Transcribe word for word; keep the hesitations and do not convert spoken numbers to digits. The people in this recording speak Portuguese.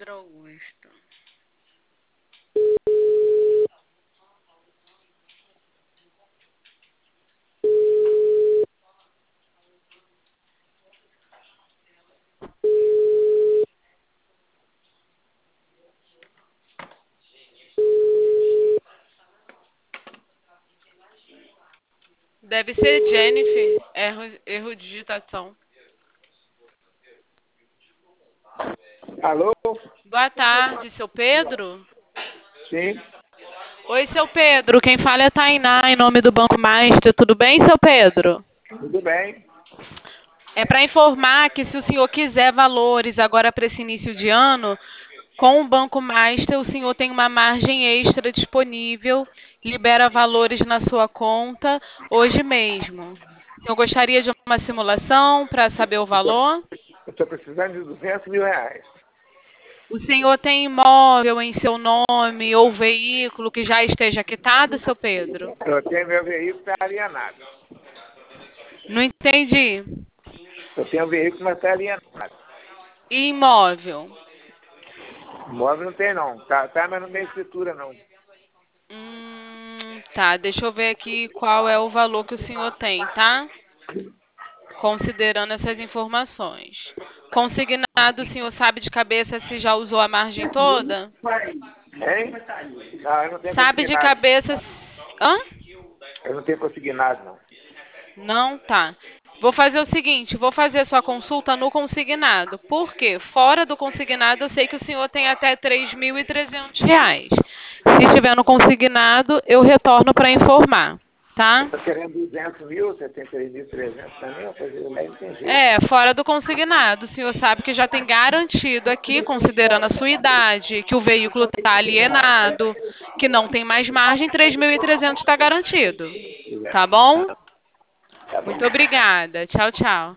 Pedro Augusto. Deve ser Jennifer. Erro, erro de digitação. Alô? Boa tarde, seu Pedro. Sim, Oi, seu Pedro. Quem fala é a Tainá, em nome do Banco Master. Tudo bem, seu Pedro? tudo bem. É para informar que se o senhor quiser valores agora para esse início de ano, com o Banco Master o senhor tem uma margem extra disponível, libera valores na sua conta hoje mesmo. O senhor gostaria de uma simulação para saber o valor? Eu estou precisando de duzentos mil reais. O senhor tem imóvel em seu nome ou veículo que já esteja quitado, seu Pedro? Eu tenho meu veículo está alienado. Não entendi. Eu tenho um veículo, mas está alienado. E imóvel? Móvel não tem não. Tá, tá, mas não tem escritura não. Hum, tá, deixa eu ver aqui qual é o valor que o senhor tem, tá? Considerando essas informações. Consignado, o senhor sabe de cabeça se já usou a margem toda? Hein? Não, eu não tenho Sabe de consignado. cabeça... se- Hã? Eu não tenho consignado não. Não, tá. Vou fazer o seguinte, vou fazer a sua consulta no consignado. Por quê? Fora do consignado, eu sei que o senhor tem até três mil e trezentos reais. Se estiver no consignado, eu retorno para informar, Eu tá? estou querendo duzentos mil, você tem três mil e trezentos também, eu fazer lá não tem jeito. É, fora do consignado. O senhor sabe que já tem garantido aqui, considerando a sua idade, que o veículo está alienado, que não tem mais margem, três mil e trezentos está garantido. Tá bom? Tá bom. Muito obrigada. Tchau, tchau.